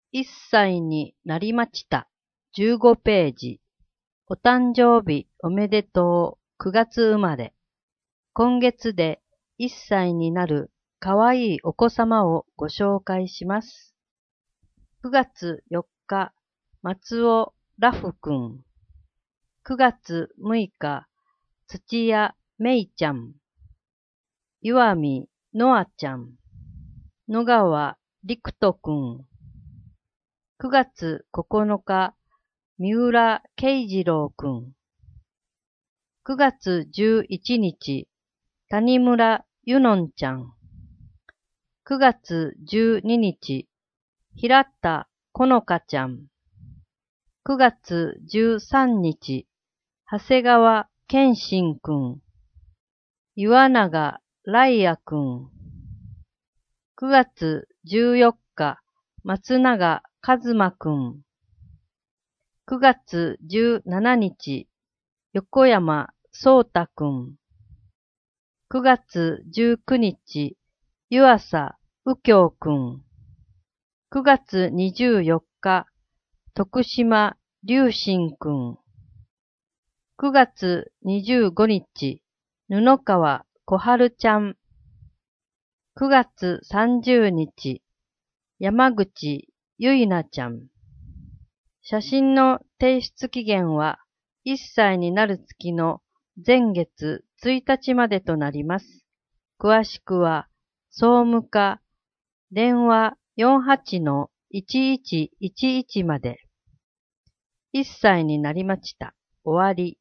1歳になりました。15ページ。お誕生日おめでとう。9月生まれ。今月で1歳になるかわいいお子様をご紹介します。9月4日、松尾ラフくん。9月6日、土屋めいちゃん。岩見のあちゃん。野川陸斗くん。9月9日、三浦慶次郎くん。9月11日、谷村ゆのんちゃん。9月12日、平田このかちゃん。9月13日、長谷川健信くん。岩永来也くん。9月14日、松永和馬くん。9月17日、横山壮太くん。9月19日、湯浅右京くん。9月24日、徳島龍心くん。9月25日、布川小春ちゃん。9月30日、山口ゆいなちゃん。写真の提出期限は1歳になる月の前月1日までとなります。詳しくは総務課電話 48-1111 まで。1歳になりました。終わり。